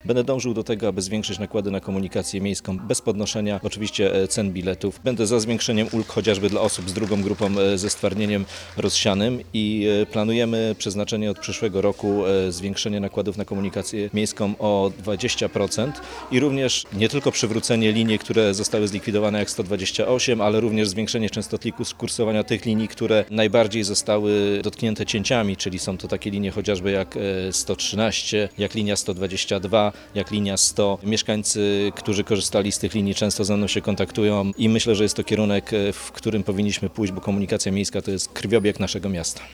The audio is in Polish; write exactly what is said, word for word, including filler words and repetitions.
Będę dążył do tego, aby zwiększyć nakłady na komunikację miejską bez podnoszenia oczywiście cen biletów. Będę za zwiększeniem ulg chociażby dla osób z drugą grupą ze stwardnieniem rozsianym i planujemy przeznaczenie od przyszłego roku zwiększenie nakładów na komunikację miejską o dwadzieścia procent i również nie tylko przywrócenie linii, które zostały zlikwidowane jak sto dwadzieścia osiem, ale również zwiększenie częstotlików kursowania tych linii, które najbardziej zostały dotknięte cięciami, czyli są to takie linie chociażby jak sto trzynaście, jak linia sto dwadzieścia dwa, jak linia sto. Mieszkańcy, którzy korzystali z tych linii, często ze mną się kontaktują i myślę, że jest to kierunek, w którym powinniśmy pójść, bo komunikacja miejska to jest krwiobieg naszego miasta.